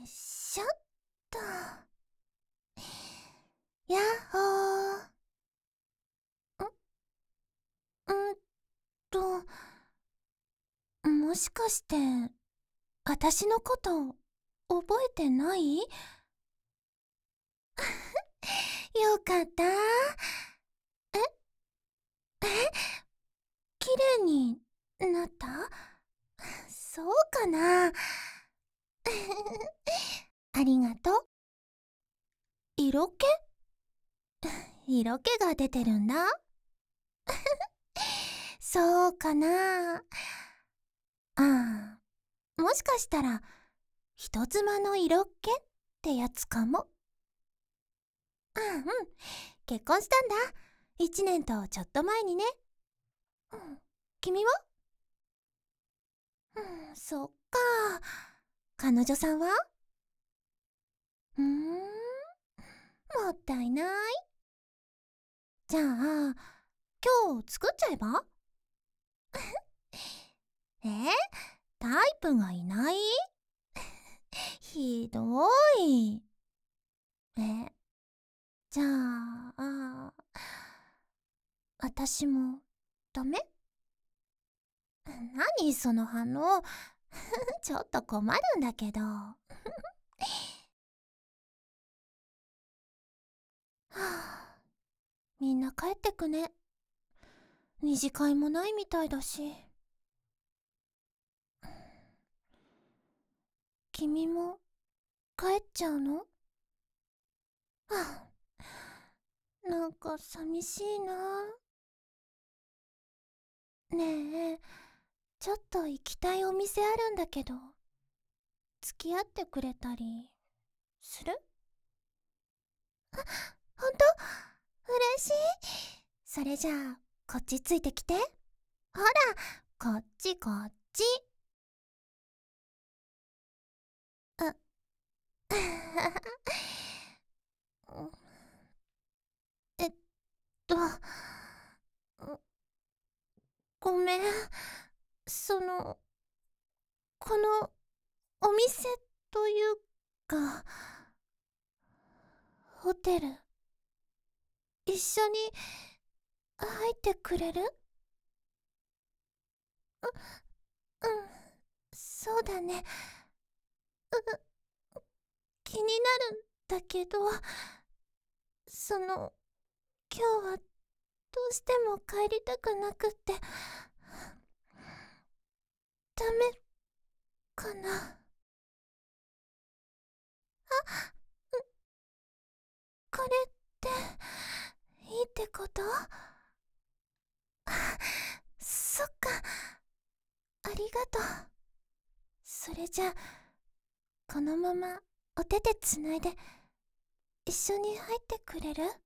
しょっと。やっほー。んと、もしかして、私のこと覚えてない？よかった。綺麗になった？そうかな。ありがとう。色気？色気が出てるんだ。そうかな。もしかしたら、人妻の色気ってやつかも。結婚したんだ。1年とちょっと前にね。君は？そっか。彼女さんは？もったいない。じゃあ、今日作っちゃえば？えタイプがいない？ひどい。じゃあ、私もダメ？何その反応。ちょっと困るんだけど。はあ、みんな帰ってくね。二次会もないみたいだし。君も帰っちゃうの？はあ、なんか寂しいな。ねえ、ちょっと行きたいお店あるんだけど、付き合ってくれたりする？ほんと？嬉しい。それじゃあ、こっちついてきて。ほら、こっちこっち。あえっと、ごめん。その、このお店というか、ホテル、一緒に入ってくれる？うん、そうだね。気になるんだけど、今日はどうしても帰りたくなくって、ダメかな？これっていいってこと？そっか、ありがとう。それじゃあ、このままお手でつないで一緒に入ってくれる？